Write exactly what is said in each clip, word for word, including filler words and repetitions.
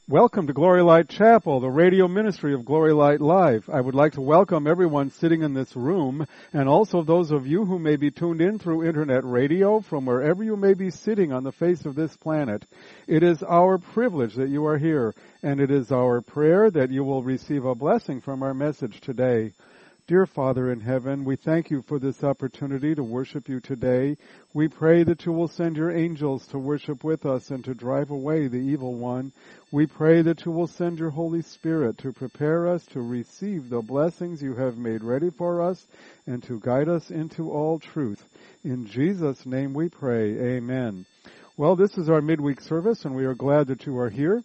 Welcome to Glory Light Chapel, the radio ministry of Glory Light Live. I would like to welcome everyone sitting in this room, and also those of you who may be tuned in through internet radio from wherever you may be sitting on the face of this planet. It is our privilege that you are here, and it is our prayer that you will receive a blessing from our message today. Dear Father in heaven, we thank you for this opportunity to worship you today. We pray that you will send your angels to worship with us and to drive away the evil one. We pray that you will send your Holy Spirit to prepare us to receive the blessings you have made ready for us and to guide us into all truth. In Jesus' name we pray. Amen. Well, this is our midweek service, and we are glad that you are here.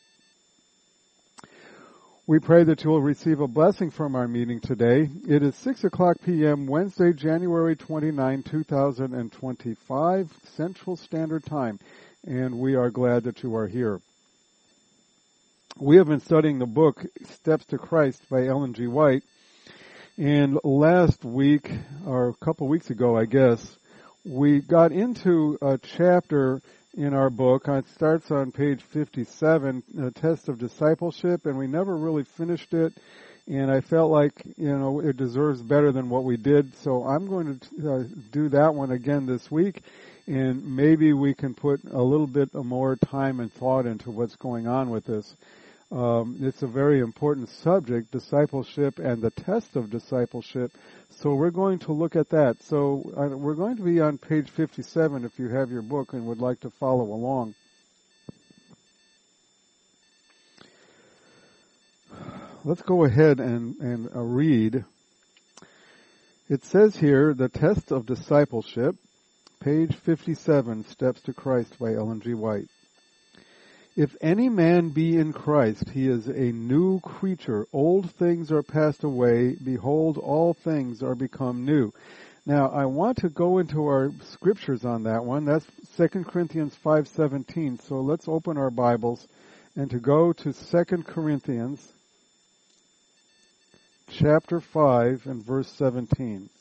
We pray that you will receive a blessing from our meeting today. It is six o'clock p.m. Wednesday, January twenty-ninth, two thousand twenty-five, Central Standard Time, and we are glad that you are here. We have been studying the book Steps to Christ by Ellen G. White, and last week, or a couple weeks ago, I guess, we got into a chapter in our book. It starts on page fifty-seven, a test of discipleship, and we never really finished it, and I felt like, you know, it deserves better than what we did, so I'm going to uh, do that one again this week, and maybe we can put a little bit more time and thought into what's going on with this. Um, it's a very important subject, discipleship and the test of discipleship. So we're going to look at that. So uh, we're going to be on page fifty-seven if you have your book and would like to follow along. Let's go ahead and, and uh, read. It says here, the test of discipleship, page fifty-seven, Steps to Christ by Ellen G. White. If any man be in Christ, he is a new creature. Old things are passed away. Behold, all things are become new. Now, I want to go into our scriptures on that one. That's Second Corinthians five seventeen. So let's open our Bibles and to go to Second Corinthians chapter five and verse seventeen.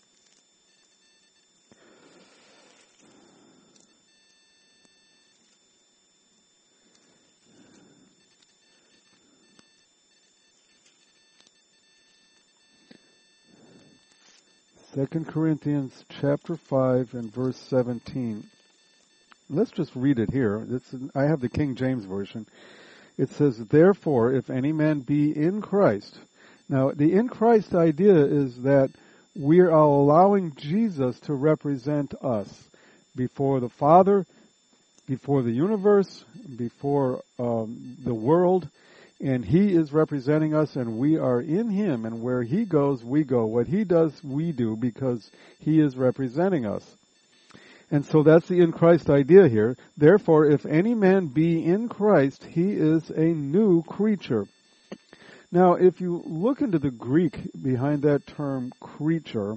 Second Corinthians chapter five and verse seventeen. Let's just read it here. This is, I have the King James Version. It says, therefore, if any man be in Christ. Now, the in Christ idea is that we are allowing Jesus to represent us before the Father, before the universe, before um, the world. And he is representing us, and we are in him, and where he goes, we go. What he does, we do, because he is representing us. And so that's the in Christ idea here. Therefore, if any man be in Christ, he is a new creature. Now, if you look into the Greek behind that term creature,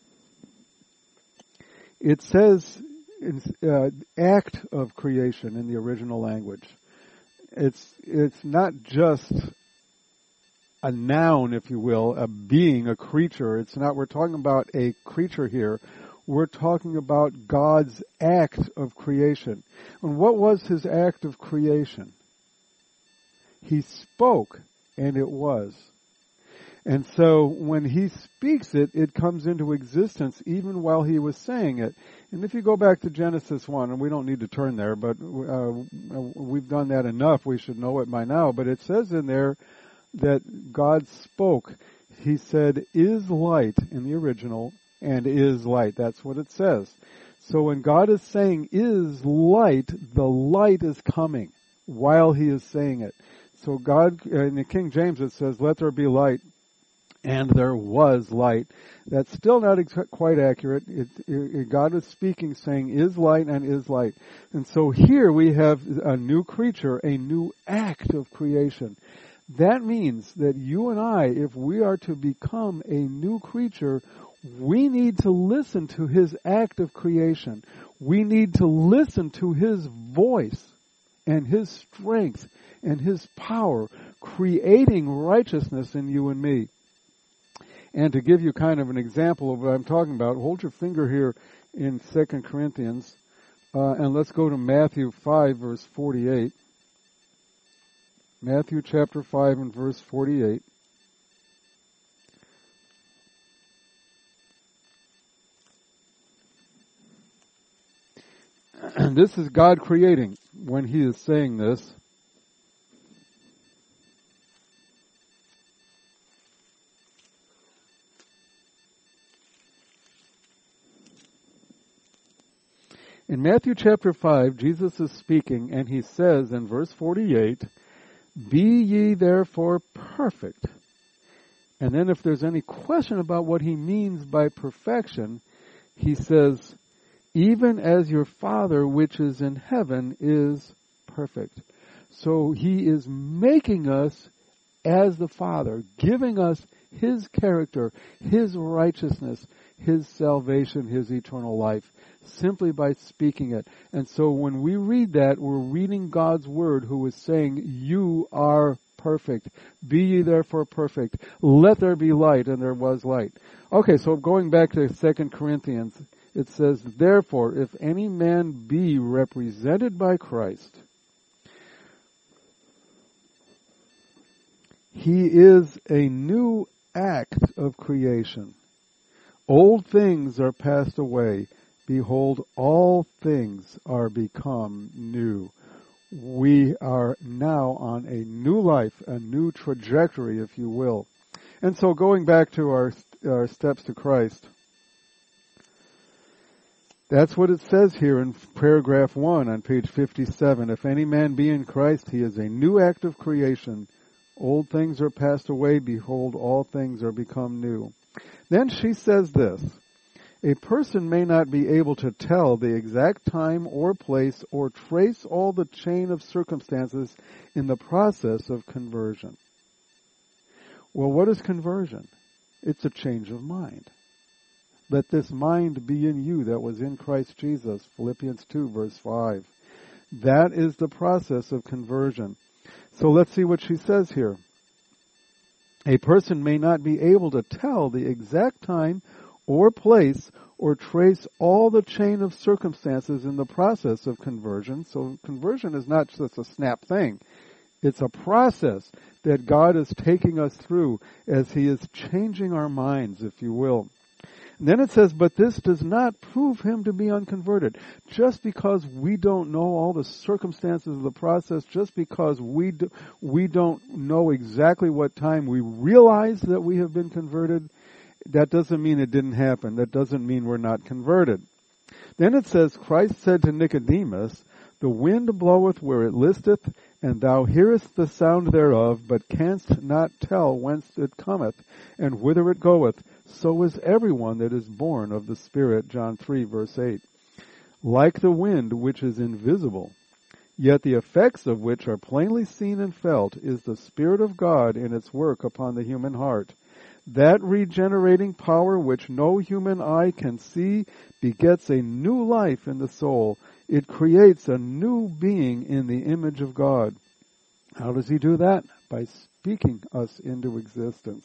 it says uh, act of creation in the original language. It's it's not just a noun, if you will, a being, a creature. It's not, we're talking about a creature here. We're talking about God's act of creation. And what was his act of creation? He spoke, and it was. And so when he speaks it, it comes into existence even while he was saying it. And if you go back to Genesis one, and we don't need to turn there, but uh, we've done that enough, we should know it by now, but it says in there that God spoke. He said, is light in the original, and is light. That's what it says. So when God is saying is light, the light is coming while he is saying it. So God, in the King James it says, let there be light. And there was light. That's still not ex- quite accurate. It, it, God is speaking, saying, is light and is light. And so here we have a new creature, a new act of creation. That means that you and I, if we are to become a new creature, we need to listen to his act of creation. We need to listen to his voice and his strength and his power, creating righteousness in you and me. And to give you kind of an example of what I'm talking about, hold your finger here in Second Corinthians, uh, and let's go to Matthew five, verse forty-eight. Matthew chapter five and verse forty-eight. This is God creating when he is saying this. In Matthew chapter five, Jesus is speaking, and he says in verse forty-eight, "Be ye therefore perfect." And then if there's any question about what he means by perfection, he says, "Even as your Father which is in heaven is perfect." So he is making us as the Father, giving us his character, his righteousness, his salvation, his eternal life, simply by speaking it. And so when we read that, we're reading God's word, who is saying, you are perfect. Be ye therefore perfect. Let there be light, and there was light. Okay, so going back to Second Corinthians, it says, therefore, if any man be represented by Christ, he is a new act of creation. Old things are passed away. Behold, all things are become new. We are now on a new life, a new trajectory, if you will. And so going back to our, our steps to Christ, that's what it says here in paragraph one on page fifty-seven. If any man be in Christ, he is a new act of creation. Old things are passed away. Behold, all things are become new. Then she says this, a person may not be able to tell the exact time or place or trace all the chain of circumstances in the process of conversion. Well, what is conversion? It's a change of mind. Let this mind be in you that was in Christ Jesus, Philippians two, verse five. That is the process of conversion. So let's see what she says here. A person may not be able to tell the exact time or place or trace all the chain of circumstances in the process of conversion. So conversion is not just a snap thing. It's a process that God is taking us through as he is changing our minds, if you will. And then it says, but this does not prove him to be unconverted. Just because we don't know all the circumstances of the process, just because we do, we don't know exactly what time we realize that we have been converted, that doesn't mean it didn't happen. That doesn't mean we're not converted. Then it says, Christ said to Nicodemus, the wind bloweth where it listeth, and thou hearest the sound thereof, but canst not tell whence it cometh, and whither it goeth. So is everyone that is born of the Spirit, John three, verse eight. Like the wind which is invisible, yet the effects of which are plainly seen and felt, is the Spirit of God in its work upon the human heart. That regenerating power which no human eye can see begets a new life in the soul. It creates a new being in the image of God. How does he do that? By speaking us into existence.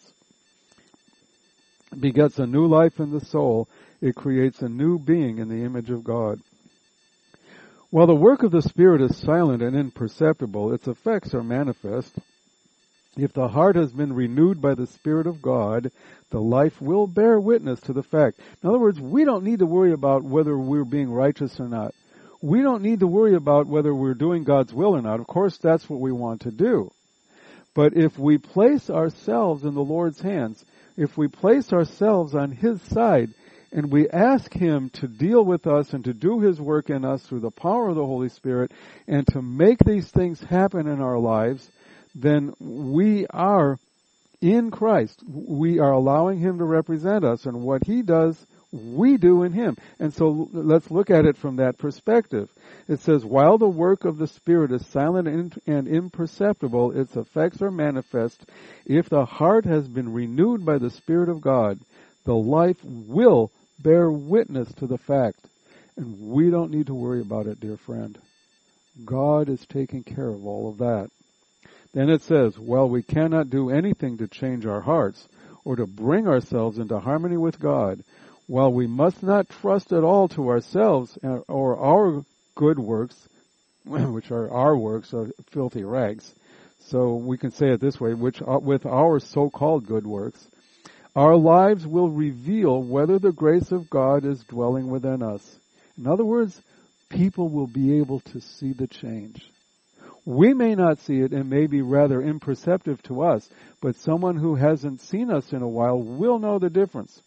Begets a new life in the soul. It creates a new being in the image of God. While the work of the Spirit is silent and imperceptible, its effects are manifest. If the heart has been renewed by the Spirit of God, the life will bear witness to the fact. In other words, we don't need to worry about whether we're being righteous or not. We don't need to worry about whether we're doing God's will or not. Of course, that's what we want to do. But if we place ourselves in the Lord's hands, if we place ourselves on his side, and we ask him to deal with us and to do his work in us through the power of the Holy Spirit, and to make these things happen in our lives, then we are in Christ. We are allowing him to represent us, and what he does, we do in him. And so let's look at it from that perspective. It says, while the work of the Spirit is silent and imperceptible, its effects are manifest. If the heart has been renewed by the Spirit of God, the life will bear witness to the fact. And we don't need to worry about it, dear friend. God is taking care of all of that. Then it says, while we cannot do anything to change our hearts or to bring ourselves into harmony with God, while we must not trust at all to ourselves or our good works, which are our works, are filthy rags, So we can say it this way, which uh, with our so-called good works, our lives will reveal whether the grace of God is dwelling within us. In other words, people will be able to see the change. We may not see it and may be rather imperceptive to us, but someone who hasn't seen us in a while will know the difference.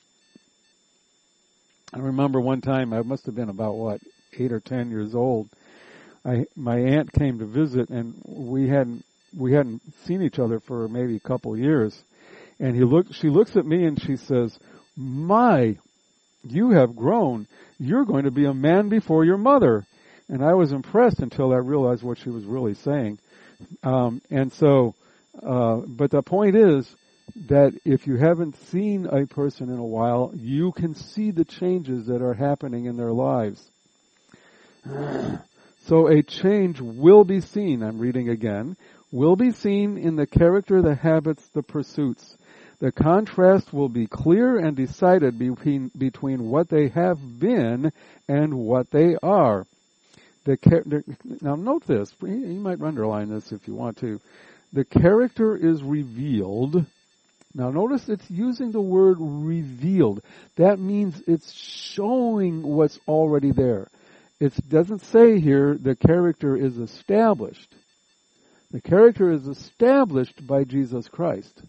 I remember one time, I must have been about, what, eight or ten years old. I, my aunt came to visit, and we hadn't we hadn't seen each other for maybe a couple of years. And he looked. She looks at me and she says, "My, you have grown. You're going to be a man before your mother." And I was impressed until I realized what she was really saying. Um, and so, uh, but the point is that if you haven't seen a person in a while, you can see the changes that are happening in their lives. So a change will be seen, I'm reading again, will be seen in the character, the habits, the pursuits. The contrast will be clear and decided between, between what they have been and what they are. The, now note this, you might underline this if you want to. The character is revealed. Now notice it's using the word revealed. That means it's showing what's already there. It doesn't say here the character is established. The character is established by Jesus Christ.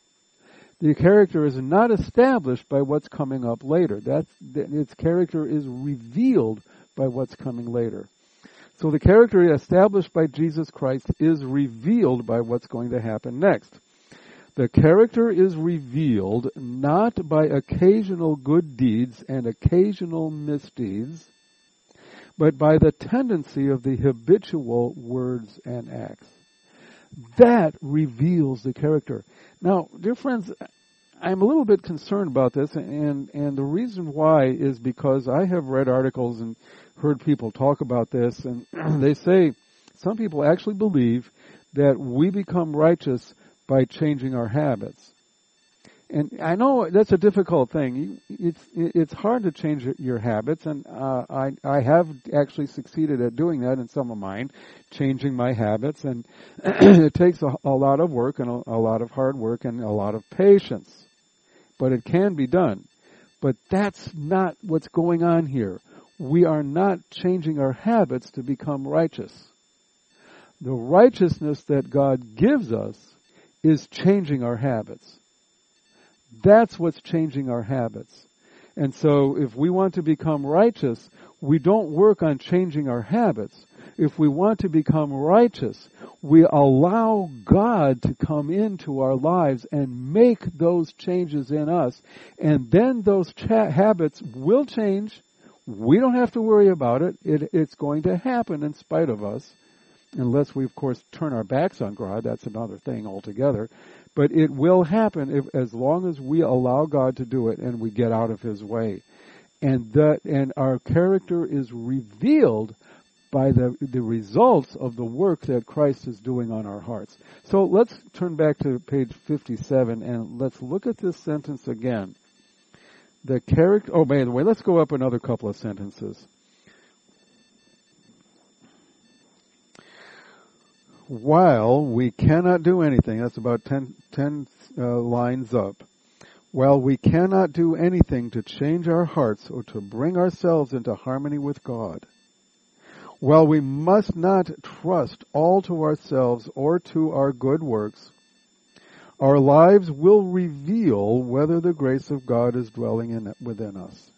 The character is not established by what's coming up later. That's, its character is revealed by what's coming later. So the character established by Jesus Christ is revealed by what's going to happen next. The character is revealed not by occasional good deeds and occasional misdeeds, but by the tendency of the habitual words and acts. That reveals the character. Now, dear friends, I'm a little bit concerned about this, and, and the reason why is because I have read articles and heard people talk about this, and they say some people actually believe that we become righteous by changing our habits. And I know that's a difficult thing. It's it's hard to change your habits, and uh, I I have actually succeeded at doing that in some of mine, changing my habits, and it takes a, a lot of work and a, a lot of hard work and a lot of patience, but it can be done. But that's not what's going on here. We are not changing our habits to become righteous. The righteousness that God gives us is changing our habits. That's what's changing our habits. And so if we want to become righteous, we don't work on changing our habits. If we want to become righteous, we allow God to come into our lives and make those changes in us. And then those cha- habits will change. We don't have to worry about it. it. It's going to happen in spite of us. Unless we, of course, turn our backs on God. That's another thing altogether. But it will happen if, as long as we allow God to do it and we get out of His way. And that, and our character is revealed by the, the results of the work that Christ is doing on our hearts. So let's turn back to page fifty-seven and let's look at this sentence again. The character, oh, by the way, let's go up another couple of sentences. While we cannot do anything, that's about ten, ten uh, lines up. While we cannot do anything to change our hearts or to bring ourselves into harmony with God, while we must not trust all to ourselves or to our good works, our lives will reveal whether the grace of God is dwelling in within us.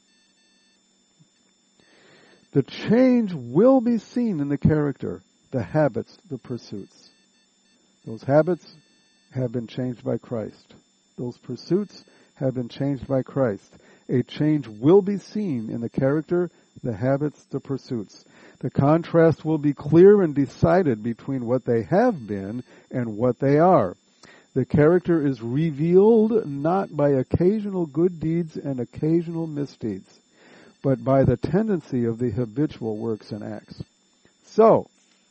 The change will be seen in the character, the habits, the pursuits. Those habits have been changed by Christ. Those pursuits have been changed by Christ. A change will be seen in the character, the habits, the pursuits. The contrast will be clear and decided between what they have been and what they are. The character is revealed not by occasional good deeds and occasional misdeeds, but by the tendency of the habitual works and acts. So,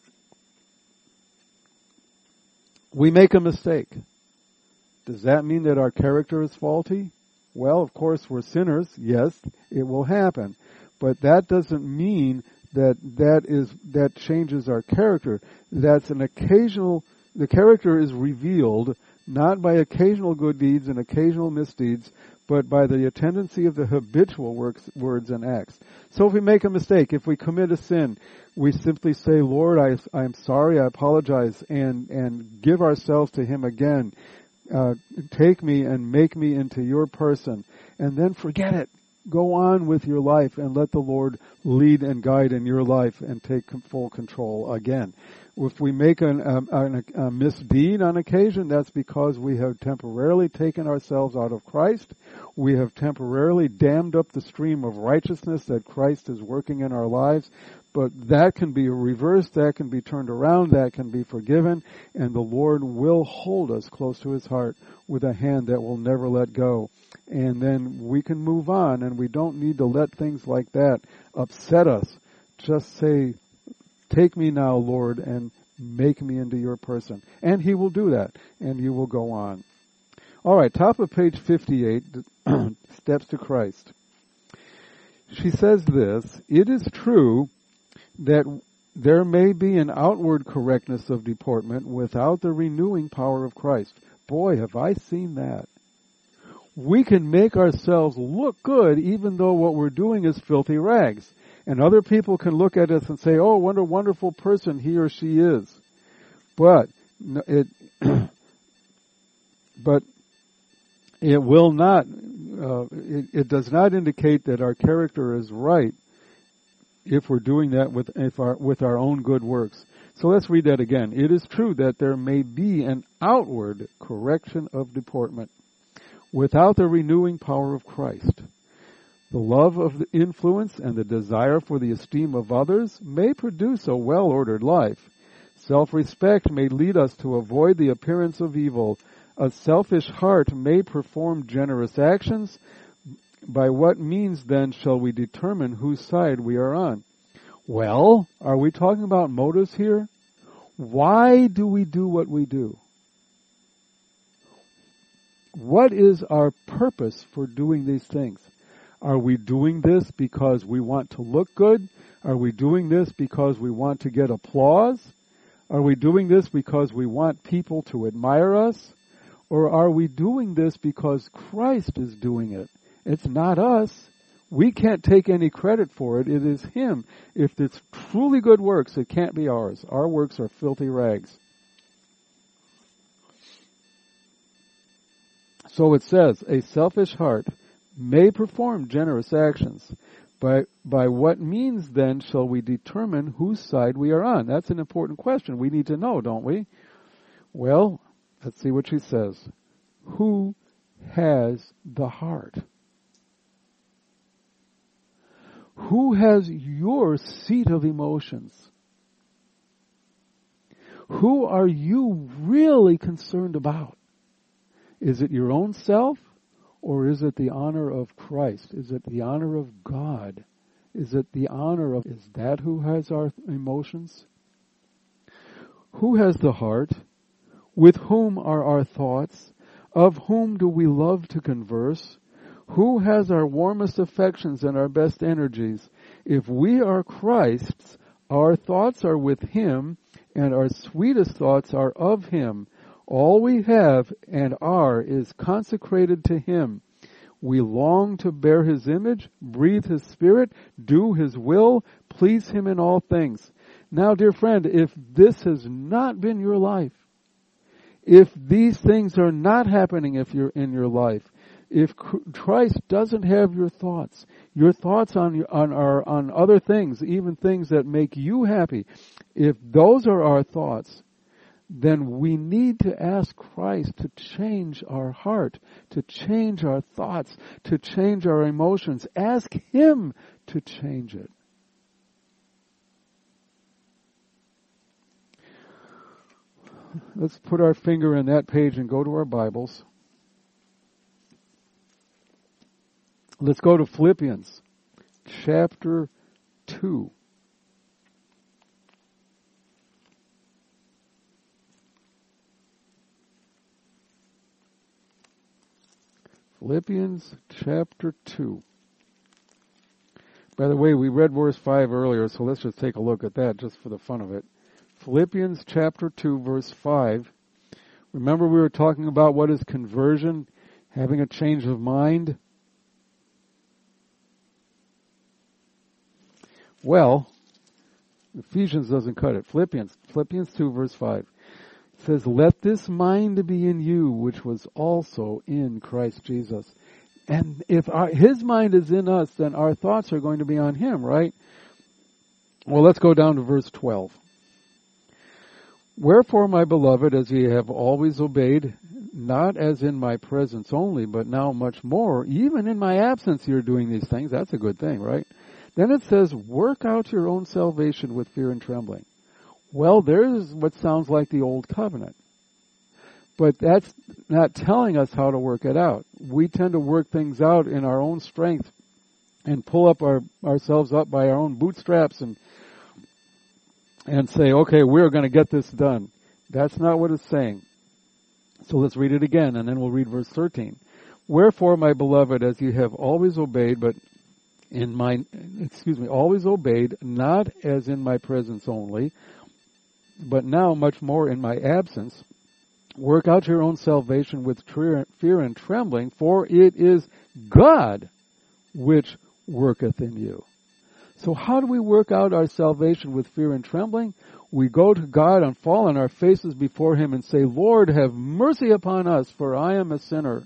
we make a mistake. Does that mean that our character is faulty? Well, of course, we're sinners. Yes, it will happen. But that doesn't mean that that is that changes our character. That's an occasional the character is revealed not by occasional good deeds and occasional misdeeds, but by the tendency of the habitual works, words and acts. So if we make a mistake, if we commit a sin, we simply say, Lord, I, I'm sorry, I apologize, and, and give ourselves to Him again. Uh, take me and make me into your person. And then forget it. Go on with your life and let the Lord lead and guide in your life and take full control again. If we make an, um, a, a misdeed on occasion, that's because we have temporarily taken ourselves out of Christ. We have temporarily dammed up the stream of righteousness that Christ is working in our lives. But that can be reversed, that can be turned around, that can be forgiven, and the Lord will hold us close to His heart with a hand that will never let go. And then we can move on, and we don't need to let things like that upset us. Just say, take me now, Lord, and make me into your person. And He will do that, and you will go on. All right, top of page fifty-eight, Steps to Christ. She says this, it is true that there may be an outward correctness of deportment without the renewing power of Christ. Boy, have I seen that. We can make ourselves look good even though what we're doing is filthy rags. And other people can look at us and say, oh, what a wonderful person he or she is. But it, but it will not, uh, it, it does not indicate that our character is right if we're doing that with if our, with our own good works. So let's read that again. It is true that there may be an outward correction of deportment without the renewing power of Christ. The love of the influence and the desire for the esteem of others may produce a well-ordered life. Self-respect may lead us to avoid the appearance of evil. A selfish heart may perform generous actions. By what means, then, shall we determine whose side we are on? Well, are we talking about motives here? Why do we do what we do? What is our purpose for doing these things? Are we doing this because we want to look good? Are we doing this because we want to get applause? Are we doing this because we want people to admire us? Or are we doing this because Christ is doing it? It's not us. We can't take any credit for it. It is Him. If it's truly good works, it can't be ours. Our works are filthy rags. So it says, a selfish heart may perform generous actions. By, by what means then shall we determine whose side we are on? That's an important question. We need to know, don't we? Well, let's see what she says. Who has the heart? Who has your seat of emotions? Who are you really concerned about? Is it your own self, or is it the honor of Christ? Is it the honor of God? Is it the honor of, is that who has our emotions? Who has the heart? With whom are our thoughts? Of whom do we love to converse? Who has our warmest affections and our best energies? If we are Christ's, our thoughts are with Him, and our sweetest thoughts are of Him. All we have and are is consecrated to Him. We long to bear His image, breathe His Spirit, do His will, please Him in all things. Now, dear friend, if this has not been your life, if these things are not happening if you're in your life, if Christ doesn't have your thoughts, your thoughts on on our on other things, even things that make you happy, if those are our thoughts, then we need to ask Christ to change our heart, to change our thoughts, to change our emotions. Ask Him to change it. Let's put our finger in that page and go to our Bibles. Let's go to Philippians chapter two. Philippians chapter two. By the way, we read verse five earlier, so let's just take a look at that just for the fun of it. Philippians chapter two, verse five. Remember we were talking about what is conversion, having a change of mind? Well, Ephesians doesn't cut it. Philippians, Philippians two, verse five. It says, let this mind be in you, which was also in Christ Jesus. And if our, His mind is in us, then our thoughts are going to be on Him, right? Well, let's go down to verse twelve. Wherefore, my beloved, as ye have always obeyed, not as in my presence only, but now much more, even in my absence you're doing these things. That's a good thing, right? Then it says, work out your own salvation with fear and trembling. Well, there's what sounds like the old covenant. But that's not telling us how to work it out. We tend to work things out in our own strength and pull up our ourselves up by our own bootstraps and and say, okay, we're going to get this done. That's not what it's saying. So let's read it again, and then we'll read verse thirteen. Wherefore, my beloved, as you have always obeyed, but in my, excuse me, always obeyed, not as in my presence only, but now much more in my absence, work out your own salvation with fear and trembling, for it is God which worketh in you. So how do we work out our salvation with fear and trembling? We go to God and fall on our faces before Him and say, Lord, have mercy upon us, for I am a sinner.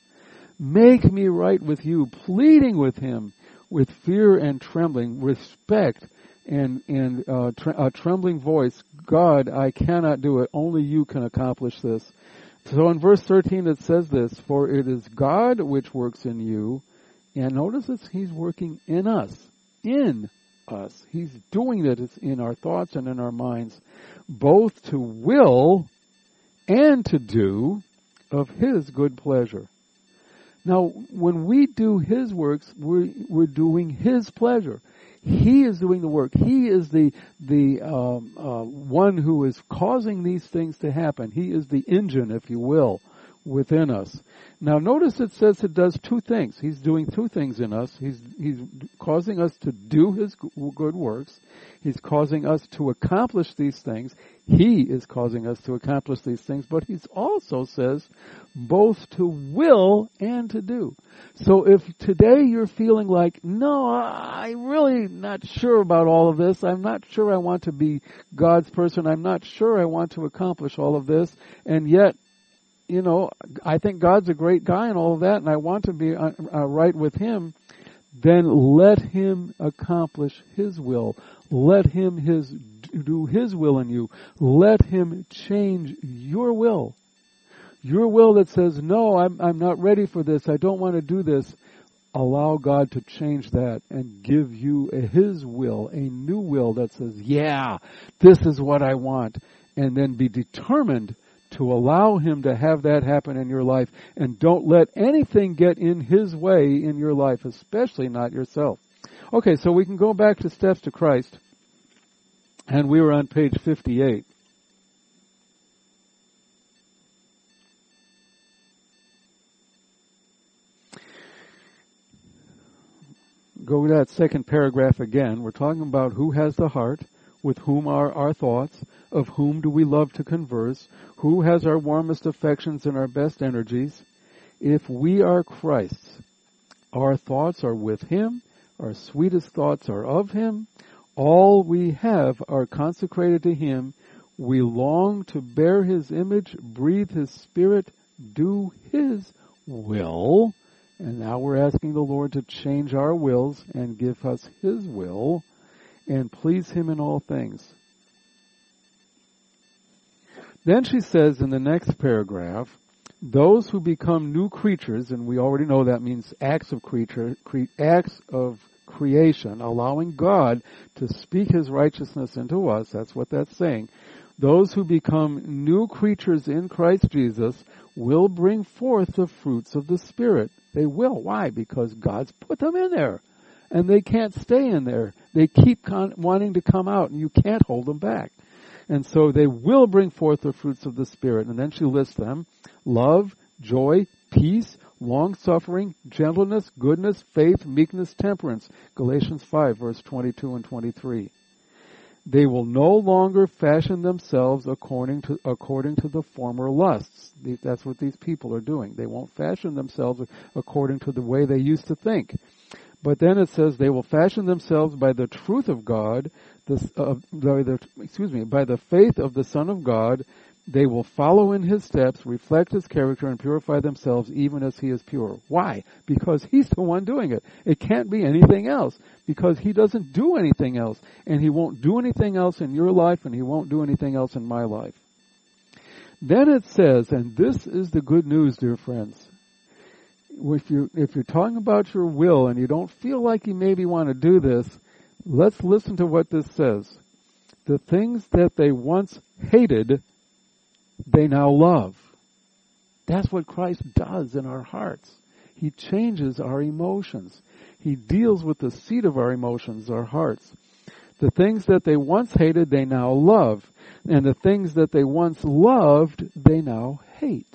Make me right with you, pleading with Him with fear and trembling, respect and, and uh, tre- a trembling voice. God, I cannot do it. Only you can accomplish this. So in verse thirteen it says this, for it is God which works in you. And notice it's He's working in us. In us. He's doing it in our thoughts and in our minds, both to will and to do of His good pleasure. Now, when we do His works, we're, we're doing His pleasure. He is doing the work. He is the the um, uh, one who is causing these things to happen. He is the engine, if you will, within us. Now notice it says it does two things. He's doing two things in us. He's he's causing us to do His good works. He's causing us to accomplish these things. He is causing us to accomplish these things, but He's also says both to will and to do. So if today you're feeling like, no, I'm really not sure about all of this. I'm not sure I want to be God's person. I'm not sure I want to accomplish all of this, and yet you know, I think God's a great guy and all of that, and I want to be uh, uh, right with Him, then let Him accomplish His will. Let Him his do His will in you. Let Him change your will. Your will that says, no, I'm, I'm not ready for this. I don't want to do this. Allow God to change that and give you a, His will, a new will that says, yeah, this is what I want. And then be determined to allow Him to have that happen in your life, and don't let anything get in His way in your life, especially not yourself. Okay, so we can go back to Steps to Christ, and we were on page fifty-eight. Go to that second paragraph again. We're talking about who has the heart, with whom are our thoughts, of whom do we love to converse, who has our warmest affections and our best energies. If we are Christ's, our thoughts are with Him, our sweetest thoughts are of Him, all we have are consecrated to Him, we long to bear His image, breathe His Spirit, do His will, and now we're asking the Lord to change our wills and give us His will, and please Him in all things. Then she says in the next paragraph, those who become new creatures, and we already know that means acts of creature, cre- acts of creation, allowing God to speak His righteousness into us, that's what that's saying. Those who become new creatures in Christ Jesus will bring forth the fruits of the Spirit. They will. Why? Because God's put them in there. And they can't stay in there. They keep con- wanting to come out, and you can't hold them back. And so they will bring forth the fruits of the Spirit. And then she lists them: love, joy, peace, long-suffering, gentleness, goodness, faith, meekness, temperance. Galatians five, verse twenty-two and twenty-three. They will no longer fashion themselves according to according to the former lusts. That's what these people are doing. They won't fashion themselves according to the way they used to think. But then it says they will fashion themselves by the truth of God, the, uh, by the, excuse me, by the faith of the Son of God. They will follow in his steps, reflect his character, and purify themselves even as he is pure. Why? Because he's the one doing it. It can't be anything else, because he doesn't do anything else, and he won't do anything else in your life, and he won't do anything else in my life. Then it says, and this is the good news, dear friends, if you if you're talking about your will and you don't feel like you maybe want to do this, let's listen to what this says. The things that they once hated, they now love. That's what Christ does in our hearts. He changes our emotions. He deals with the seat of our emotions, our hearts. The things that they once hated, they now love. And the things that they once loved, they now hate.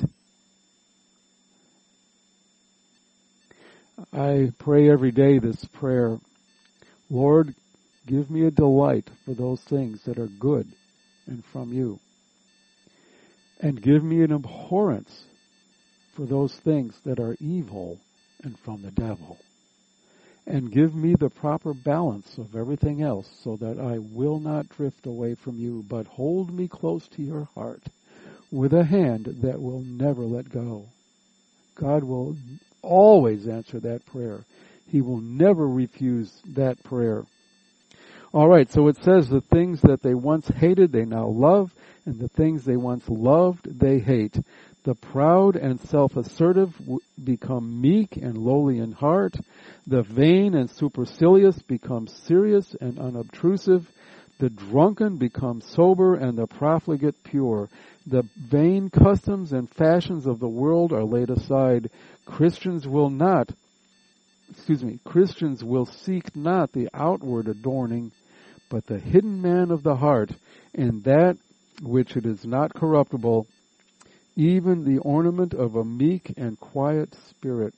I pray every day this prayer, Lord, give me a delight for those things that are good and from you. And give me an abhorrence for those things that are evil and from the devil. And give me the proper balance of everything else so that I will not drift away from you, but hold me close to your heart with a hand that will never let go. God will always answer that prayer. He will never refuse that prayer. All right, so it says the things that they once hated, they now love, and the things they once loved, they hate. The proud and self-assertive w- become meek and lowly in heart. The vain and supercilious become serious and unobtrusive. The drunken become sober, and the profligate pure. The vain customs and fashions of the world are laid aside. Christians will not, excuse me, Christians will seek not the outward adorning, but the hidden man of the heart, and that which it is not corruptible, even the ornament of a meek and quiet spirit.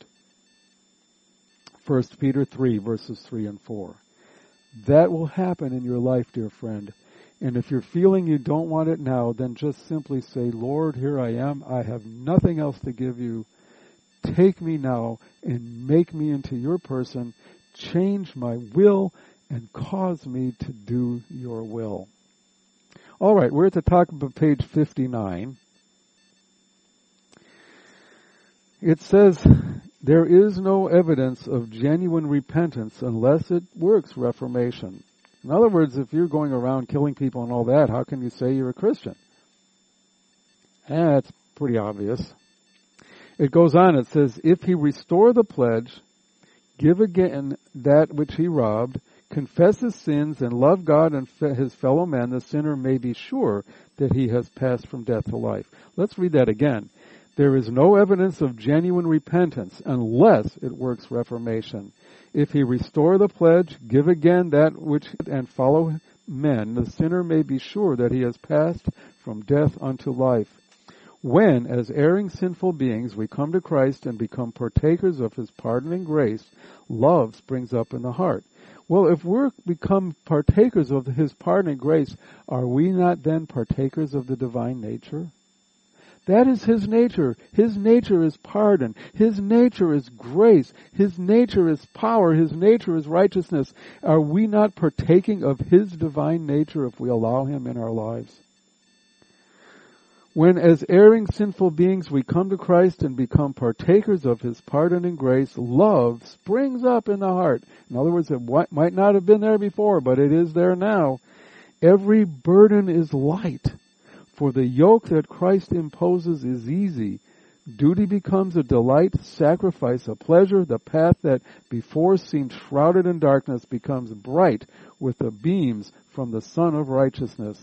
First Peter three, verses three and four. That will happen in your life, dear friend. And if you're feeling you don't want it now, then just simply say, Lord, here I am. I have nothing else to give you. Take me now and make me into your person. Change my will and cause me to do your will. All right, we're at the top of page fifty-nine. It says, there is no evidence of genuine repentance unless it works reformation. In other words, if you're going around killing people and all that, how can you say you're a Christian? That's pretty obvious. It goes on, it says, if he restore the pledge, give again that which he robbed, confess his sins, and love God and his fellow men, the sinner may be sure that he has passed from death to life. Let's read that again. There is no evidence of genuine repentance unless it works reformation. If he restore the pledge, give again that which, and follow men, the sinner may be sure that he has passed from death unto life. When, as erring sinful beings, we come to Christ and become partakers of his pardoning grace, love springs up in the heart. Well, if we're become partakers of his pardoning grace, are we not then partakers of the divine nature? That is his nature. His nature is pardon. His nature is grace. His nature is power. His nature is righteousness. Are we not partaking of his divine nature if we allow him in our lives? When as erring sinful beings we come to Christ and become partakers of his pardoning grace, love springs up in the heart. In other words, it might not have been there before, but it is there now. Every burden is light. For the yoke that Christ imposes is easy. Duty becomes a delight, sacrifice a pleasure. The path that before seemed shrouded in darkness becomes bright with the beams from the Sun of Righteousness.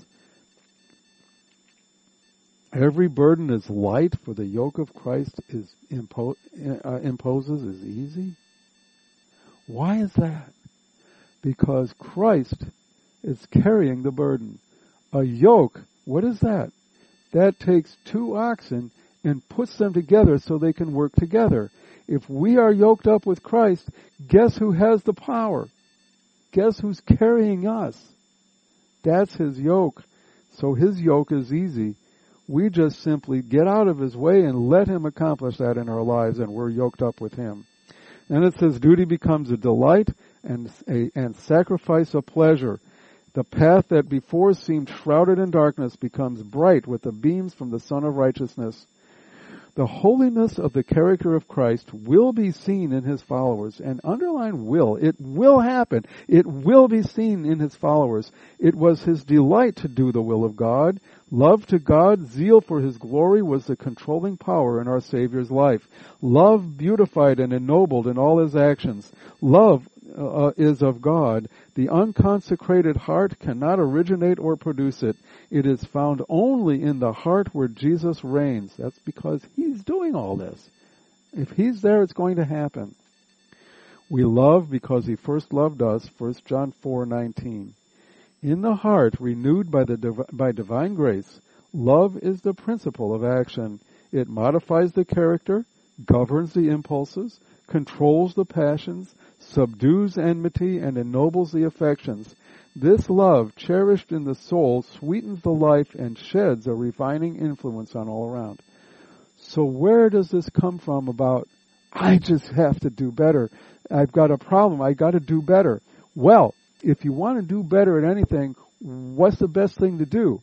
Every burden is light, for the yoke of Christ is impo- uh, imposes is easy. Why is that? Because Christ is carrying the burden. A yoke, what is that? That takes two oxen and puts them together so they can work together. If we are yoked up with Christ, guess who has the power? Guess who's carrying us? That's his yoke. So his yoke is easy. We just simply get out of his way and let him accomplish that in our lives, and we're yoked up with him. Then it says duty becomes a delight and a, and sacrifice a pleasure. The path that before seemed shrouded in darkness becomes bright with the beams from the Sun of Righteousness. The holiness of the character of Christ will be seen in his followers. And underline will. It will happen. It will be seen in his followers. It was his delight to do the will of God. Love to God, zeal for his glory was the controlling power in our Savior's life. Love beautified and ennobled in all his actions. Love uh, is of God. The unconsecrated heart cannot originate or produce it. It is found only in the heart where Jesus reigns. That's because he's doing all this. If he's there, it's going to happen. We love because he first loved us, First John four nineteen. In the heart, renewed by the div- by divine grace, love is the principle of action. It modifies the character, governs the impulses, controls the passions, subdues enmity, and ennobles the affections. This love, cherished in the soul, sweetens the life and sheds a refining influence on all around. So where does this come from about, I just have to do better. I've got a problem. I've got to do better. Well, if you want to do better at anything, what's the best thing to do?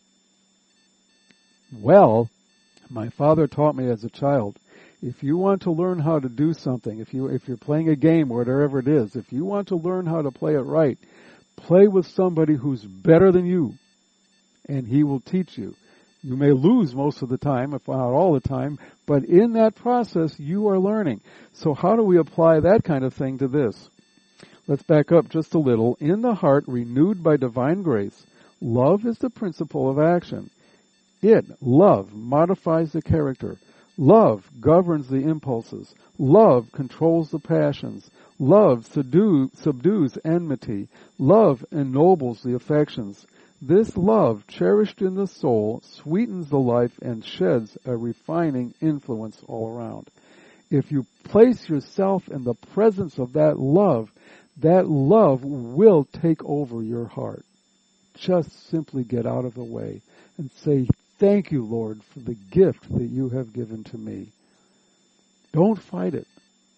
Well, my father taught me as a child, if you want to learn how to do something, if you if you're playing a game or whatever it is, if you want to learn how to play it right, play with somebody who's better than you, and he will teach you. You may lose most of the time, if not all the time, but in that process, you are learning. So how do we apply that kind of thing to this? Let's back up just a little. In the heart, renewed by divine grace, love is the principle of action. It, love, modifies the character. Love governs the impulses. Love controls the passions. Love subdue, subdues enmity. Love ennobles the affections. This love, cherished in the soul, sweetens the life and sheds a refining influence all around. If you place yourself in the presence of that love, that love will take over your heart. Just simply get out of the way and say, thank you, Lord, for the gift that you have given to me. Don't fight it.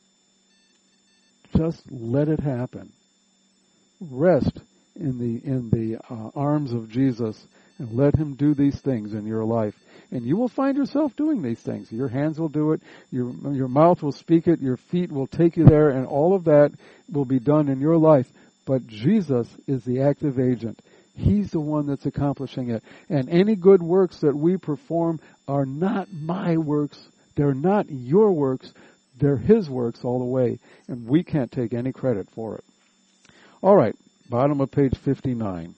Just let it happen. Rest in the in the uh, arms of Jesus and let him do these things in your life. And you will find yourself doing these things. Your hands will do it. Your, your mouth will speak it. Your feet will take you there. And all of that will be done in your life. But Jesus is the active agent. He's the one that's accomplishing it. And any good works that we perform are not my works. They're not your works. They're his works all the way. And we can't take any credit for it. All right. Bottom of page fifty-nine.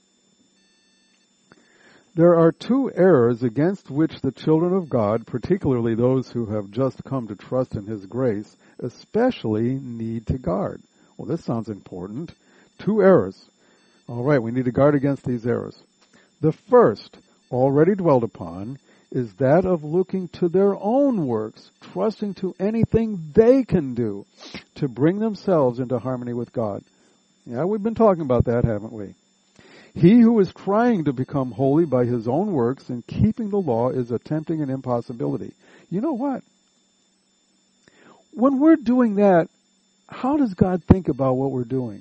There are two errors against which the children of God, particularly those who have just come to trust in his grace, especially need to guard. Well, this sounds important. Two errors. All right, we need to guard against these errors. The first, already dwelled upon, is that of looking to their own works, trusting to anything they can do to bring themselves into harmony with God. Yeah, we've been talking about that, haven't we? He who is trying to become holy by his own works and keeping the law is attempting an impossibility. You know what? When we're doing that, how does God think about what we're doing?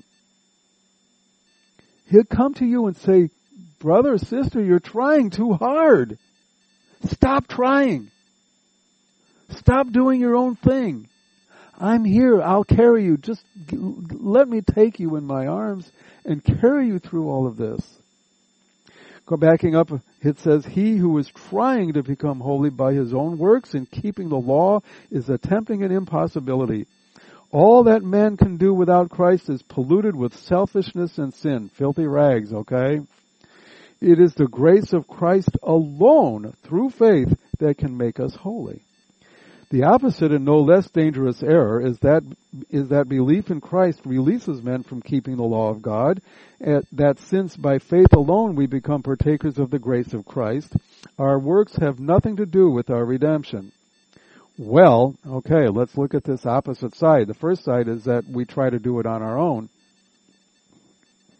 He'll come to you and say, brother or sister, you're trying too hard. Stop trying. Stop doing your own thing. I'm here. I'll carry you. Just let me take you in my arms and carry you through all of this. Go backing up, it says, he who is trying to become holy by his own works and keeping the law is attempting an impossibility. All that man can do without Christ is polluted with selfishness and sin. Filthy rags, okay? It is the grace of Christ alone, through faith, that can make us holy. The opposite and no less dangerous error is that is that belief in Christ releases men from keeping the law of God, that since by faith alone we become partakers of the grace of Christ, our works have nothing to do with our redemption. Well, okay, let's look at this opposite side. The first side is that we try to do it on our own.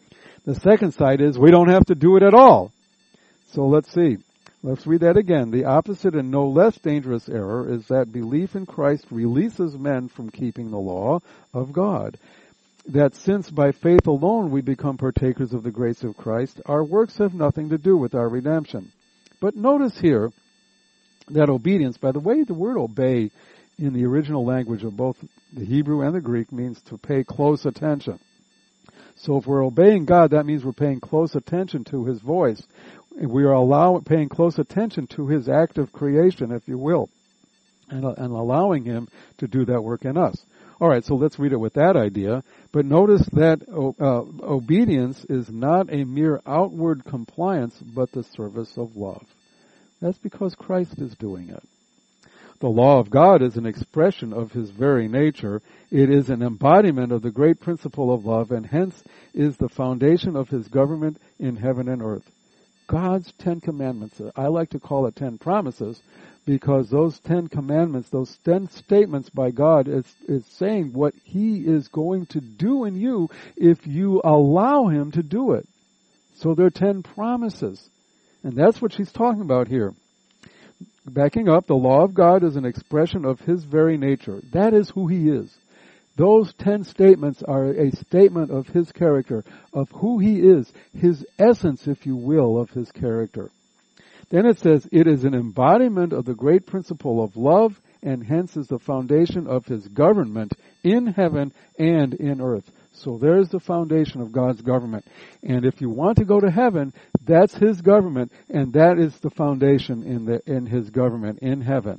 The second side is we don't have to do it at all. So let's see. Let's read that again. The opposite and no less dangerous error is that belief in Christ releases men from keeping the law of God. That since by faith alone we become partakers of the grace of Christ, our works have nothing to do with our redemption. But notice here that obedience, by the way, the word obey in the original language of both the Hebrew and the Greek means to pay close attention. So if we're obeying God, that means we're paying close attention to His voice. We are allow, paying close attention to His act of creation, if you will, and, and allowing Him to do that work in us. All right, so let's read it with that idea. But notice that uh, obedience is not a mere outward compliance, but the service of love. That's because Christ is doing it. The law of God is an expression of His very nature. It is an embodiment of the great principle of love, and hence is the foundation of His government in heaven and earth. God's Ten Commandments, I like to call it Ten Promises, because those Ten Commandments, those ten statements by God, is, is saying what He is going to do in you if you allow Him to do it. So they're ten promises. And that's what she's talking about here. Backing up, the law of God is an expression of His very nature. That is who He is. Those ten statements are a statement of His character, of who He is, His essence, if you will, of His character. Then it says, it is an embodiment of the great principle of love, and hence is the foundation of His government in heaven and in earth. So there's the foundation of God's government. And if you want to go to heaven, that's His government, and that is the foundation in the in His government in heaven.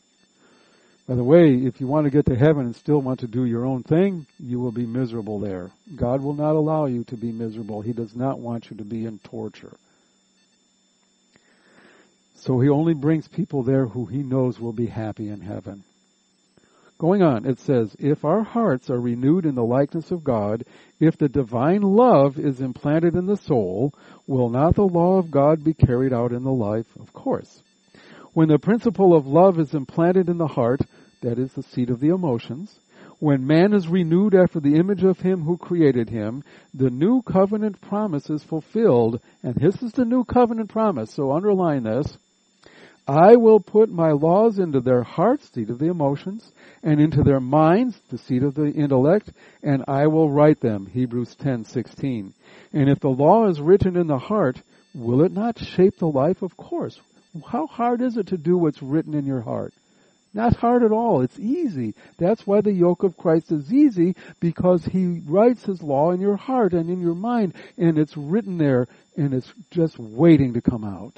By the way, if you want to get to heaven and still want to do your own thing, you will be miserable there. God will not allow you to be miserable. He does not want you to be in torture. So He only brings people there who He knows will be happy in heaven. Going on, it says, if our hearts are renewed in the likeness of God, if the divine love is implanted in the soul, will not the law of God be carried out in the life? Of course. When the principle of love is implanted in the heart, that is the seat of the emotions, when man is renewed after the image of Him who created him, the new covenant promise is fulfilled, and this is the new covenant promise, so underline this. I will put my laws into their hearts, seat of the emotions, and into their minds, the seat of the intellect, and I will write them, Hebrews ten sixteen. And if the law is written in the heart, will it not shape the life? Of course. How hard is it to do what's written in your heart? Not hard at all. It's easy. That's why the yoke of Christ is easy, because He writes His law in your heart and in your mind, and it's written there, and it's just waiting to come out.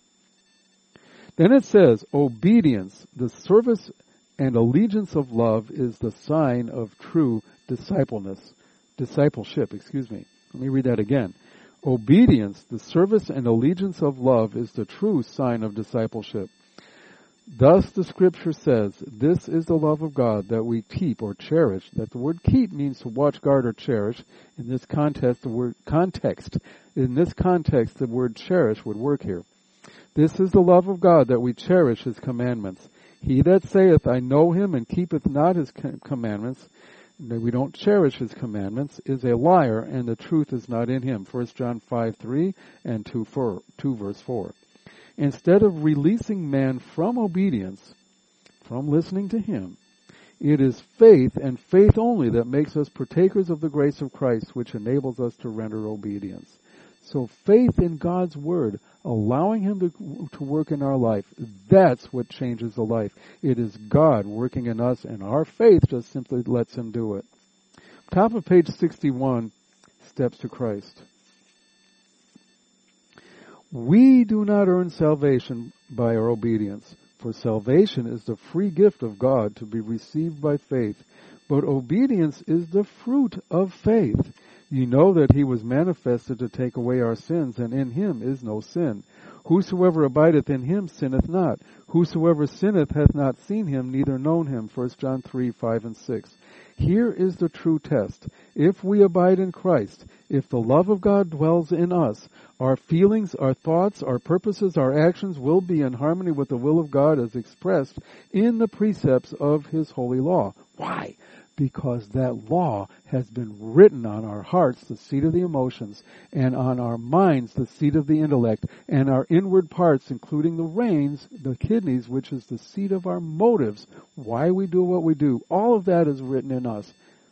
Then it says, obedience, the service and allegiance of love is the sign of true discipleness, discipleship, excuse me. Let me read that again. Obedience, the service and allegiance of love is the true sign of discipleship. Thus the Scripture says, this is the love of God, that we keep or cherish. That the word keep means to watch, guard, or cherish. In this context, the word context, in this context, the word cherish would work here. This is the love of God, that we cherish His commandments. He that saith, I know Him, and keepeth not His commandments, that we don't cherish His commandments, is a liar, and the truth is not in him. First John five three and two, four, two verse four. Instead of releasing man from obedience, from listening to Him, it is faith and faith only that makes us partakers of the grace of Christ, which enables us to render obedience. So faith in God's Word, allowing Him to, to work in our life, that's what changes the life. It is God working in us, and our faith just simply lets Him do it. Top of page sixty-one, Steps to Christ. We do not earn salvation by our obedience, for salvation is the free gift of God to be received by faith, but obedience is the fruit of faith. You know that He was manifested to take away our sins, and in Him is no sin. Whosoever abideth in Him sinneth not. Whosoever sinneth hath not seen Him, neither known Him. First John three, five, and six. Here is the true test. If we abide in Christ, if the love of God dwells in us, our feelings, our thoughts, our purposes, our actions will be in harmony with the will of God as expressed in the precepts of His holy law. Why? because that law has been written on our hearts, the seat of the emotions, and on our minds, the seat of the intellect, and our inward parts, including the reins, the kidneys, which is the seat of our motives, why we do what we do. All of that is written in us.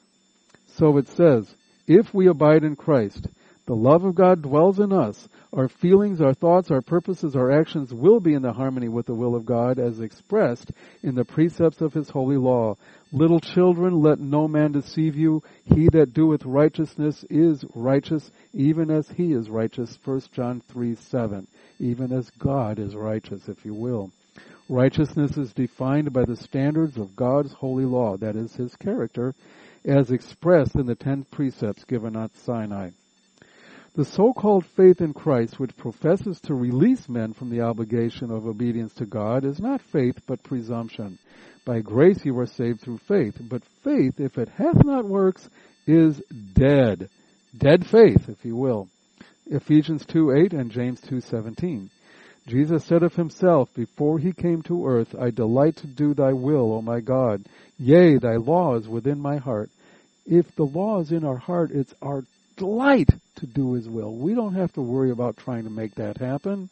So it says, if we abide in Christ, the love of God dwells in us. Our feelings, our thoughts, our purposes, our actions will be in the harmony with the will of God as expressed in the precepts of His holy law. Little children, let no man deceive you. He that doeth righteousness is righteous, even as he is righteous. First John three seven. Even as God is righteous, if you will. Righteousness is defined by the standards of God's holy law, that is His character, as expressed in the ten precepts given at Sinai. The so-called faith in Christ, which professes to release men from the obligation of obedience to God, is not faith, but presumption. By grace you are saved through faith, but faith, if it hath not works, is dead. Dead faith, if you will. Ephesians two eight and James two seventeen. Jesus said of Himself, before He came to earth, I delight to do Thy will, O my God. Yea, Thy law is within my heart. If the law is in our heart, it's our delight to do His will. We don't have to worry about trying to make that happen.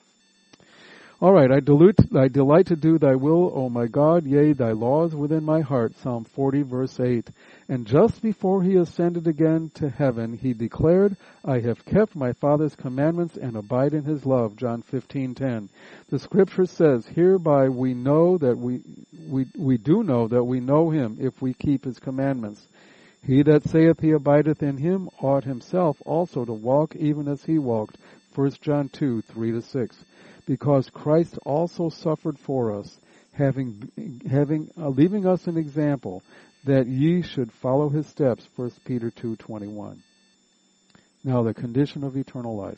All right, I, dilute, I delight to do Thy will, O my God. Yea, Thy law is within my heart. Psalm forty, verse eight. And just before He ascended again to heaven, He declared, I have kept my Father's commandments and abide in His love. John fifteen ten. The Scripture says, hereby we know that we, we, we do know that we know Him if we keep His commandments. He that saith he abideth in Him ought himself also to walk even as He walked. First John two, three to six. Because Christ also suffered for us, having, having, uh, leaving us an example, that ye should follow His steps. First Peter two, twenty-one. Now the condition of eternal life.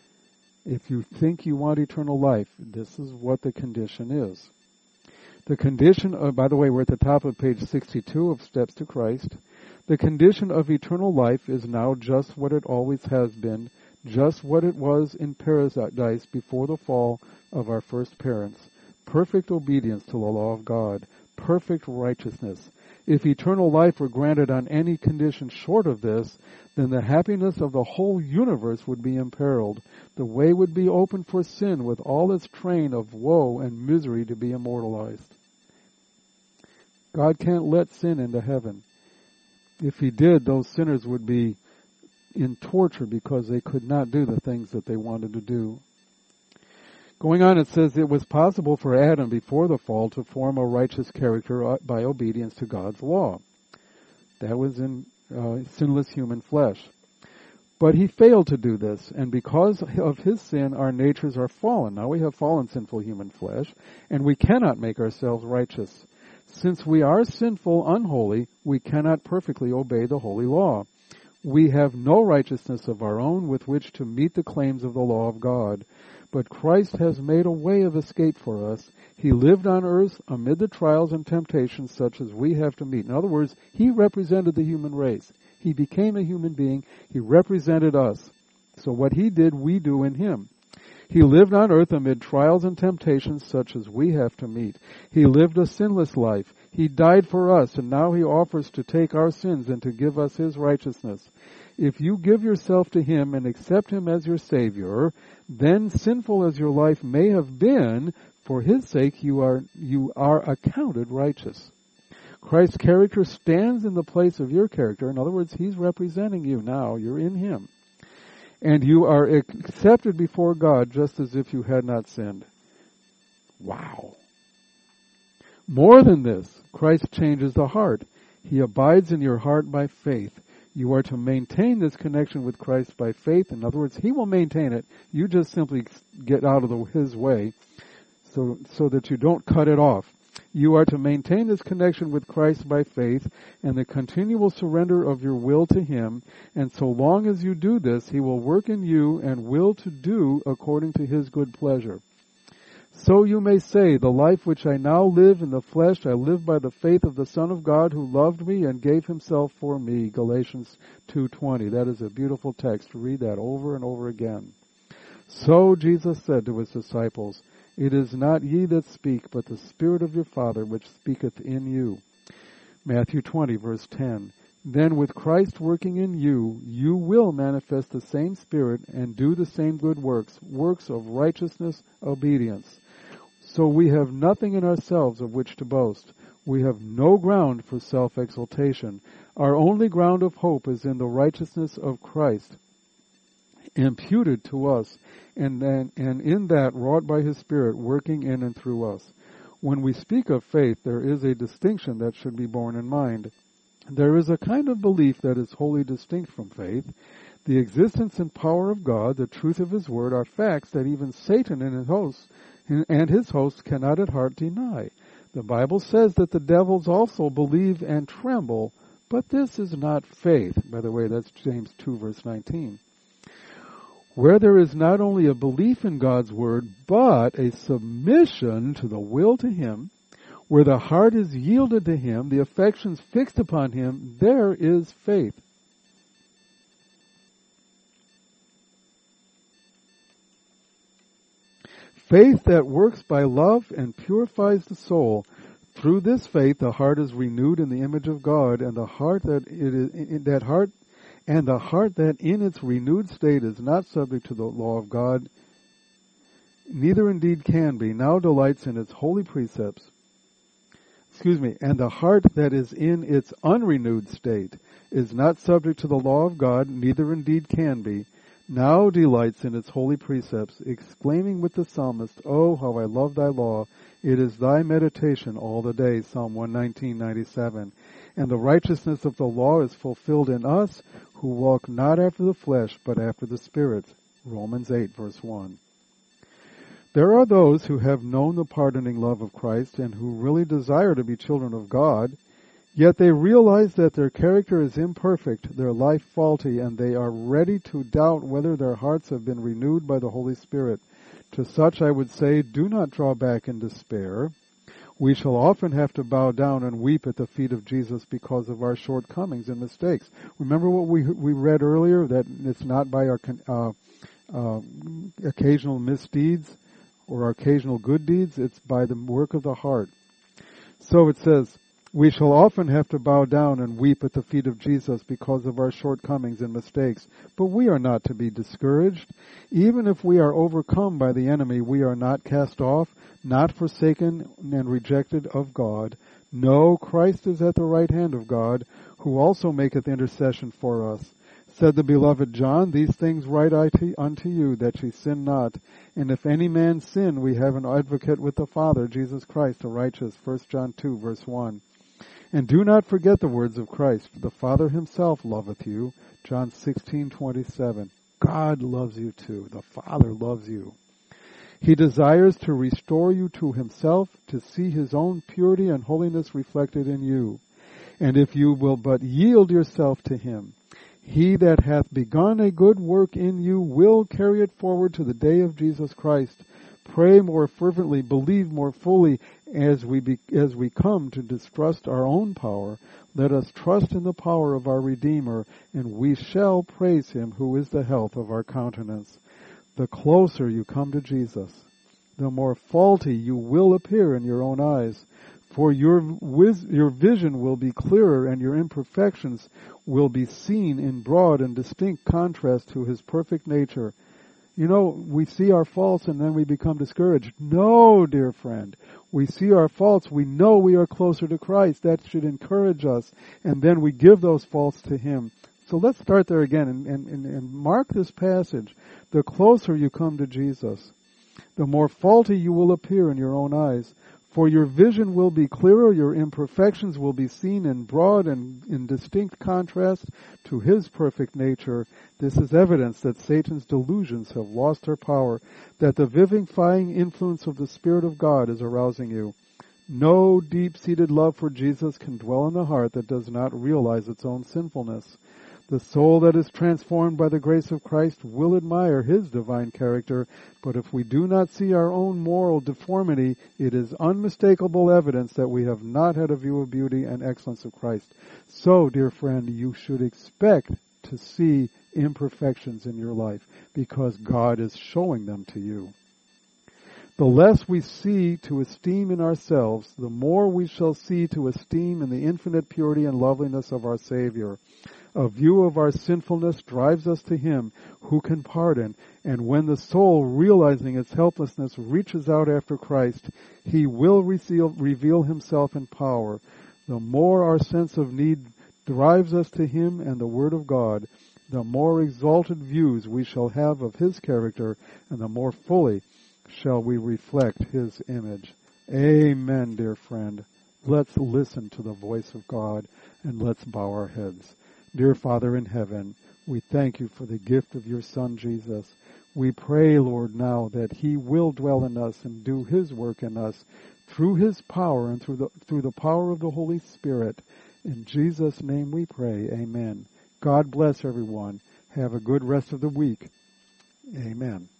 If you think you want eternal life, this is what the condition is. The condition of, by the way, we're at the top of page sixty-two of Steps to Christ. The condition of eternal life is now just what it always has been, just what it was in paradise before the fall of our first parents. Perfect obedience to the law of God. Perfect righteousness. If eternal life were granted on any condition short of this, then the happiness of the whole universe would be imperiled. The way would be open for sin with all its train of woe and misery to be immortalized. God can't let sin into heaven. If He did, those sinners would be in torture because they could not do the things that they wanted to do. Going on, it says it was possible for Adam before the fall to form a righteous character by obedience to God's law. That was in uh, sinless human flesh. But he failed to do this, and because of his sin, our natures are fallen. Now we have fallen sinful human flesh, and we cannot make ourselves righteous. Since we are sinful, unholy, we cannot perfectly obey the holy law. We have no righteousness of our own with which to meet the claims of the law of God. But Christ has made a way of escape for us. He lived on earth amid the trials and temptations such as we have to meet. In other words, He represented the human race. He became a human being. He represented us. So what He did, we do in Him. He lived on earth amid trials and temptations such as we have to meet. He lived a sinless life. He died for us, and now He offers to take our sins and to give us His righteousness. If you give yourself to Him and accept Him as your Savior, then sinful as your life may have been, for His sake you are, you are accounted righteous. Christ's character stands in the place of your character. In other words, He's representing you now. You're in Him. And you are accepted before God just as if you had not sinned. Wow. More than this, Christ changes the heart. He abides in your heart by faith. You are to maintain this connection with Christ by faith. In other words, He will maintain it. You just simply get out of the, His way so, so that you don't cut it off. You are to maintain this connection with Christ by faith and the continual surrender of your will to Him, and so long as you do this, He will work in you and will to do according to His good pleasure. So you may say, the life which I now live in the flesh, I live by the faith of the Son of God who loved me and gave Himself for me. Galatians two twenty. That is a beautiful text. Read that over and over again. So Jesus said to His disciples, it is not ye that speak, but the Spirit of your Father which speaketh in you. Matthew twenty, verse ten. Then with Christ working in you, you will manifest the same Spirit and do the same good works, works of righteousness, obedience. So we have nothing in ourselves of which to boast. We have no ground for self-exaltation. Our only ground of hope is in the righteousness of Christ, imputed to us, and, then, and in that wrought by His Spirit, working in and through us. When we speak of faith, there is a distinction that should be borne in mind. There is a kind of belief that is wholly distinct from faith. The existence and power of God, the truth of His Word, are facts that even Satan and his hosts and his hosts cannot at heart deny. The Bible says that the devils also believe and tremble, but this is not faith. By the way, that's James two, verse nineteen. Where there is not only a belief in God's Word, but a submission to the will to Him, where the heart is yielded to Him, the affections fixed upon Him, there is faith. Faith that works by love and purifies the soul. Through this faith, the heart is renewed in the image of God, and the heart that it is in that heart, and the heart that in its renewed state is not subject to the law of God, neither indeed can be, now delights in its holy precepts. Excuse me, and the heart that is in its unrenewed state is not subject to the law of God, neither indeed can be, now delights in its holy precepts, exclaiming with the psalmist, "Oh, how I love thy law! It is thy meditation all the day," Psalm one nineteen, ninety-seven. And the righteousness of the law is fulfilled in us, who walk not after the flesh, but after the Spirit, Romans eight, verse one. There are those who have known the pardoning love of Christ and who really desire to be children of God, yet they realize that their character is imperfect, their life faulty, and they are ready to doubt whether their hearts have been renewed by the Holy Spirit. To such I would say, do not draw back in despair. We shall often have to bow down and weep at the feet of Jesus because of our shortcomings and mistakes. Remember what we we read earlier, that it's not by our uh, uh, occasional misdeeds or our occasional good deeds, it's by the work of the heart. So it says, we shall often have to bow down and weep at the feet of Jesus because of our shortcomings and mistakes. But we are not to be discouraged. Even if we are overcome by the enemy, we are not cast off, not forsaken and rejected of God. No, Christ is at the right hand of God, who also maketh intercession for us. Said the beloved John, these things write I unto you, that ye sin not. And if any man sin, we have an advocate with the Father, Jesus Christ, the righteous. First John two, verse one. And do not forget the words of Christ. The Father himself loveth you. John sixteen, twenty-seven. God loves you too. The Father loves you. He desires to restore you to himself, to see his own purity and holiness reflected in you. And if you will but yield yourself to him, he that hath begun a good work in you will carry it forward to the day of Jesus Christ. Pray more fervently, believe more fully. As we be, as we come to distrust our own power, let us trust in the power of our Redeemer, and we shall praise him who is the health of our countenance. The closer you come to Jesus, the more faulty you will appear in your own eyes. For your wis- your vision will be clearer, and your imperfections will be seen in broad and distinct contrast to his perfect nature. You know, we see our faults and then we become discouraged. No, dear friend. We see our faults. We know we are closer to Christ. That should encourage us. And then we give those faults to him. So let's start there again and, and, and mark this passage. The closer you come to Jesus, the more faulty you will appear in your own eyes. For your vision will be clearer, your imperfections will be seen in broad and in distinct contrast to his perfect nature. This is evidence that Satan's delusions have lost their power, that the vivifying influence of the Spirit of God is arousing you. No deep-seated love for Jesus can dwell in the heart that does not realize its own sinfulness. The soul that is transformed by the grace of Christ will admire his divine character, but if we do not see our own moral deformity, it is unmistakable evidence that we have not had a view of beauty and excellence of Christ. So, dear friend, you should expect to see imperfections in your life, because God is showing them to you. The less we see to esteem in ourselves, the more we shall see to esteem in the infinite purity and loveliness of our Savior. A view of our sinfulness drives us to Him who can pardon, and when the soul, realizing its helplessness, reaches out after Christ, He will reveal, reveal Himself in power. The more our sense of need drives us to Him and the Word of God, the more exalted views we shall have of His character, and the more fully shall we reflect His image. Amen, dear friend. Let's listen to the voice of God, and let's bow our heads. Dear Father in heaven, we thank you for the gift of your Son, Jesus. We pray, Lord, now that He will dwell in us and do His work in us through His power and through the, through the power of the Holy Spirit. In Jesus' name we pray. Amen. God bless everyone. Have a good rest of the week. Amen.